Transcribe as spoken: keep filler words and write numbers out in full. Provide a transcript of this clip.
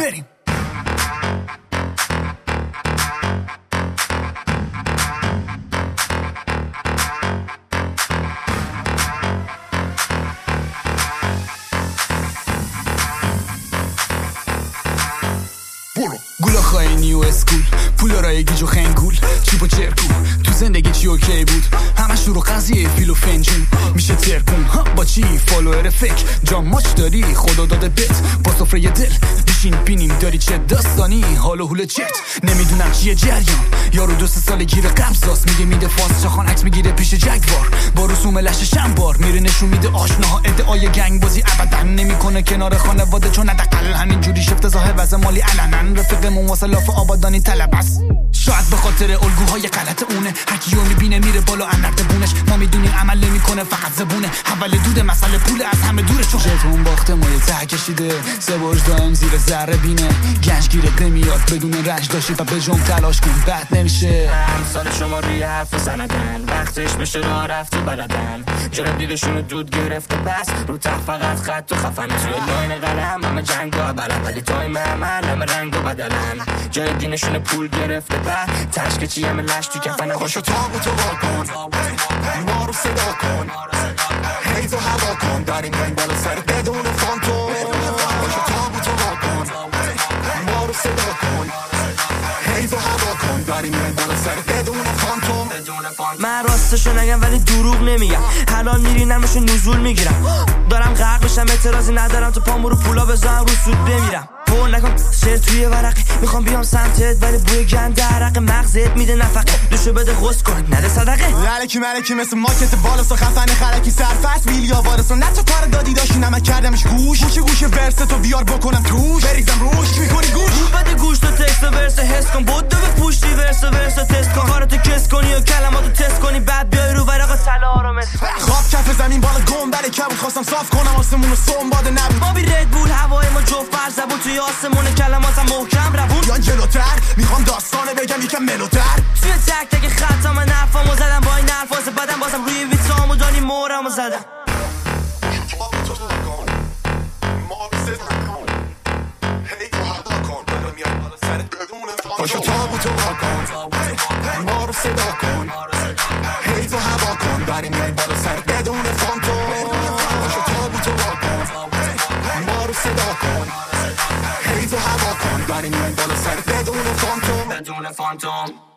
بریم. گولا خواهی نیو اسکول پولا رای گیج و خنگول چیپ و چرکول تو زندگی چی اوکی بود همش رو قضیه فیل و فنجون میشه ترکون ها با چی فالوور فک جام ماچ داری خدا داده بت با سفره دل بشین بینیم داری چه داستانی حال و حول چت نمیدونم چیه جریان یارو دو سه سال گیره قبضاست میگه میده فاس چخان عکس میگیره پیش جگوار با رسوم لشش بار میره نشون میده آشناها ادعای گنگ بازی ابدا نمیکنه کنار خانواده چون حداقل همینجوری شفت ظاهر وضع مالی علنا رفیقمون واسه لاف آبادانی طلب است شاید به خاطر الگوهای غلط اونه هرکیو میبینه میره بالا انرد بونش ما میدونیم عمل نمیکنه فقط زبونه اول دوده مسئله پول از همه دوره چون ژتون باخته ما یه ته کشیده سه برج دائم زیر ذره بینه گنج گیرت نمیاد بدون رنج داشتی و به جنب تلاش کن بد نمیشه امثال شما روی حرف زندن وقتش بشه راه رفت و بلدن چرا دیدشونو دود گرفته پس رو تخت فقط خط و خفن توی لاین قلم همه جنگ و بلن ولی تایم عمل همه رنگ و بدلن جای دینشون پول گرفته بعد تشک چی همه لش تو کفن خوشو تابوتو وا کن ما رو صدا کن حیز و هوا کن داریم رنگ بالا سر بدون فانتوم خوشو تابوتو وا کن ما رو صدا کن حیز و هوا کن داریم رنگ بالا سر بدون فانتوم من راستشو نگم ولی دروغ نمیگم حلال میرینم بهشون نزول میگیرم دارم غرق بشم اعتراضی ندارم تو پامو رو پولا بزنم رو سود بمیرم بول نکن شعر توی ورقی میخوام بیام سمتت ولی بوی گند عرق مغزت میده نفقه دوشو بده غص کن نده صدقه لالکی ملکی مثل ماکت بالا سا خفن خلکی سرفست ویلیا وارسون نه تو کار دادی داشتی نمک کردمش گوش گوشه گوشه ورس تو بیار بکنم توش بریزم روش میکنی گوش بده گوش تو تکست و ورس حس کن بودو به پوشتی ورس و ورس تست کن کارتو کس کنی و کلماتو تست کنی بعد بیای رو ورقا طلا رو مثل خواب کف زمین بالا گم بله کبود خواستم صاف کنم آسمونو سوم باده نبود ما بی رد بول هوای ما جفت بر زبون توی آسمون کلماتم محکم روون بیان جلوتر میخوام داستانه بگم یکم ملوتر توی تک تک خطام نفامو زدم با این حرف واسه بدم بازم روی ویترامو دانی مورمو زدم پاشو تابوتو وا کن ما رو صدا کن حیز و هوا کن بریم یای بالا سر بدون فانتوم پاشو تابوتو وا کن ما رو صدا کن حیز و هوا کن بریم یای بالا سر بدون فانتوم بدون فانتوم